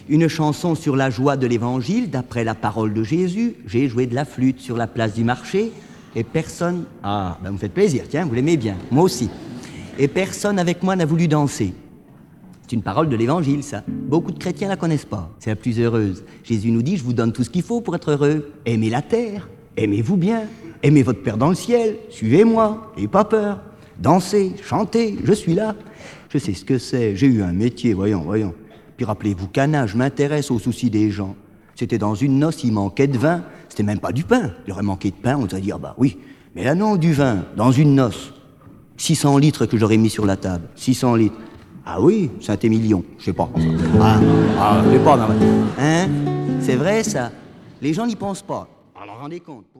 une chanson sur la joie de l'évangile, d'après la parole de Jésus. J'ai joué de la flûte sur la place du marché, et personne... Ah, ben vous me faites plaisir, tiens, vous l'aimez bien, moi aussi. Et personne avec moi n'a voulu danser. C'est une parole de l'évangile, ça. Beaucoup de chrétiens la connaissent pas. C'est la plus heureuse. Jésus nous dit, je vous donne tout ce qu'il faut pour être heureux. Aimez la terre, aimez-vous bien, aimez votre Père dans le ciel, suivez-moi, n'ayez pas peur. Dansez, chantez, je suis là. Je sais ce que c'est, j'ai eu un métier, voyons. Puis rappelez-vous qu'Anna, je m'intéresse aux soucis des gens. C'était dans une noce, il manquait de vin, c'était même pas du pain. Il aurait manqué de pain, on devrait dire, bah oui. Mais là non, du vin, dans une noce. 600 litres que j'aurais mis sur la table, 600 litres. Ah oui, Saint-Émilion, je sais pas. Je sais pas, hein, c'est vrai ça. Les gens n'y pensent pas. Alors rendez compte.